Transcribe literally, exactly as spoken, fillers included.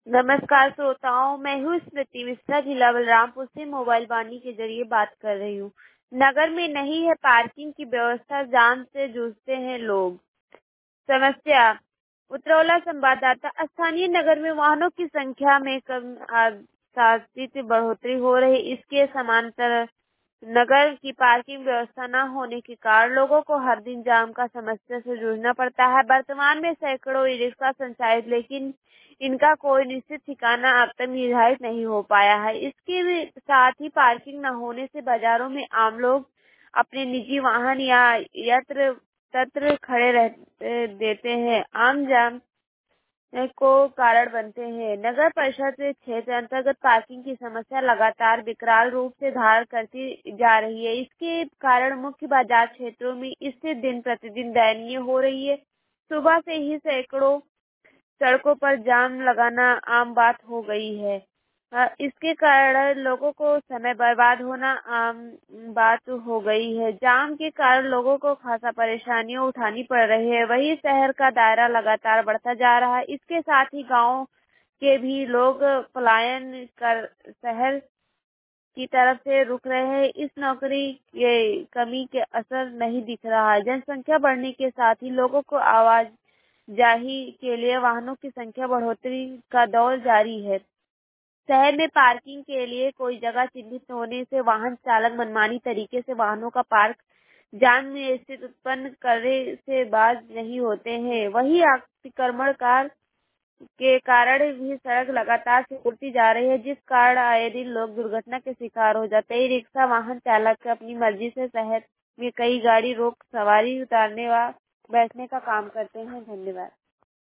नमस्कार श्रोताओं, मैं हूँ स्मृति मिश्रा, जिला बलरामपुर से मोबाइल वाणी के जरिए बात कर रही हूँ। नगर में नहीं है पार्किंग की व्यवस्था, जाम से जूझते हैं लोग। समस्या, उत्तरौला संवाददाता। स्थानीय नगर में वाहनों की संख्या में कम आशातीत बढ़ोतरी हो रही। इसके समांतर नगर की पार्किंग व्यवस्था न होने के कारण लोगों को हर दिन जाम का समस्या से जूझना पड़ता है। वर्तमान में सैकड़ों ई रिक्शा संचालित, लेकिन इनका कोई निश्चित ठिकाना अब तक निर्धारित नहीं हो पाया है। इसके साथ ही पार्किंग न होने से बाजारों में आम लोग अपने निजी वाहन या यत्र तत्र खड़े रह देते हैं, आम जाम को कारण बनते हैं। नगर परिषद क्षेत्र अंतर्गत पार्किंग की समस्या लगातार विकराल रूप से धारण करती जा रही है। इसके कारण मुख्य बाजार क्षेत्रों में स्थिति दिन प्रतिदिन दयनीय हो रही है। सुबह से ही सैकड़ों सड़कों पर जाम लगाना आम बात हो गई है। इसके कारण लोगों को समय बर्बाद होना आम बात हो गई है। जाम के कारण लोगों को खासा परेशानियां उठानी पड़ रही है। वही शहर का दायरा लगातार बढ़ता जा रहा है। इसके साथ ही गांव के भी लोग पलायन कर शहर की तरफ से रुक रहे हैं। इस नौकरी के कमी के असर नहीं दिख रहा है। जनसंख्या बढ़ने के साथ ही लोगों को आवाजाही के लिए वाहनों की संख्या बढ़ोतरी का दौर जारी है। शहर में पार्किंग के लिए कोई जगह चिन्हित होने से वाहन चालक मनमानी तरीके से वाहनों का पार्क जाम में स्थिति उत्पन्न करने से बाज नहीं होते हैं। वही अतिक्रमणकार के कारण भी सड़क लगातार सिकुड़ती जा रही है, जिस कारण आए दिन लोग दुर्घटना के शिकार हो जाते हैं। रिक्शा वाहन चालक अपनी मर्जी से शहर में कई गाड़ी रोक सवारी उतारने व बैठने का काम करते हैं। धन्यवाद।